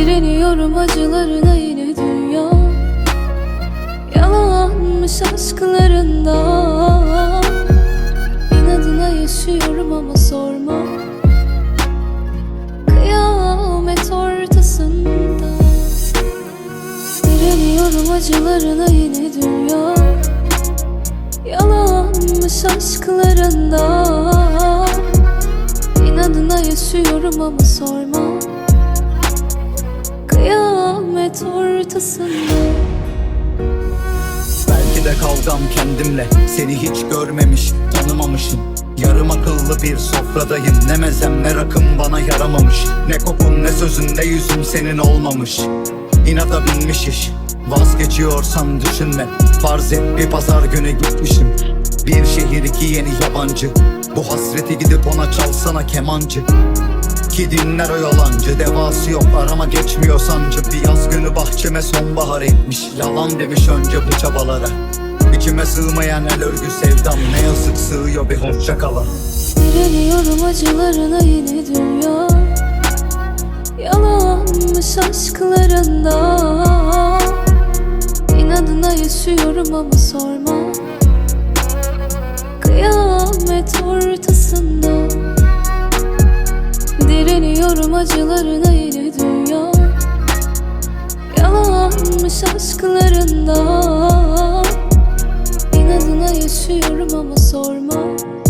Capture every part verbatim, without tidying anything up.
Direniyorum acılarına yine dünya. Yalanmış aşklarında. İnadına yaşıyorum ama sorma. Kıyamet ortasında. Direniyorum acılarına yine dünya. Yalanmış aşklarında. İnadına yaşıyorum ama sorma. Kıyamet ortasında. Belki de kavgam kendimle, seni hiç görmemiş, tanımamışım. Yarım akıllı bir sofradayım, ne mezem ne rakım bana yaramamış. Ne kokun ne sözün ne yüzüm senin olmamış. İnada binmiş iş, vazgeçiyorsan düşünme. Farz et bir pazar günü gitmişim. Bir şehir iki yeni yabancı. Bu hasreti gidip ona çalsana kemancı. Ki dinler o yalancı, devası yok arama geçmiyor sancı. Bir yaz günü bahçeme sonbahar etmiş. Yalan demiş önce bu çabalara. İçime sığmayan el örgü sevdam, ne yazık sığıyor bir hoşça kala. Direniyorum acılarına yine dünya. Yalanmış aşklarında. İnadına yaşıyorum ama sorma. Kıyamet ortasında. Direniyorum acılarına yine dünya. Yalanmış aşklarında. İnadına yaşıyorum ama sorma.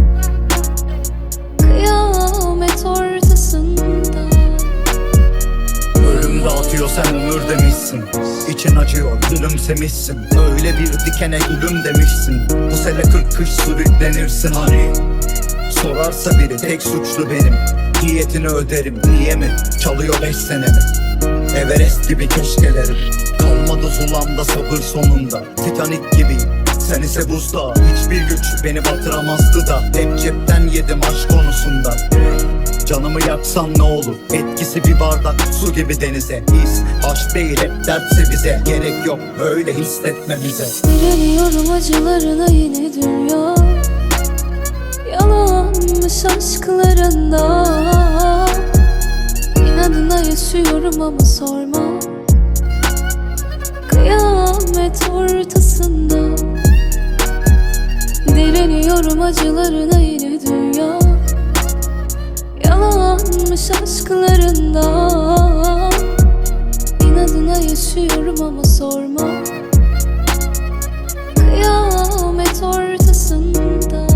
Kıyamet ortasında. Ölüm dağıtıyor sen ömür demişsin. İçin acıyor gülümsemişsin. Öyle bir dikene gülüm demişsin. Bu sene kırk kış sürüklenirsin hani. Sorarsa biri tek suçlu benim. Diyetini öderim niye mi? Çalıyor beş senemi. Everest gibi keşkelerim. Kalmadı zulamda sabır sonunda. Titanik gibiyim, sen ise buzda. Hiçbir güç beni batıramazdı da. Hep cepten yedim aşk konusunda. Canımı yaksan ne olur? Etkisi bir bardak su gibi denize. His aşk değil hep dertse bize. Gerek yok öyle hissetmemize. Direniyorum acılarına yine dünya. Yalanmış aşklarında. İnadına yaşıyorum ama sorma. Kıyamet ortasında. Direniyorum acılarına yine dünya. Yalanmış aşklarında. İnadına yaşıyorum ama sorma. Kıyamet ortasında.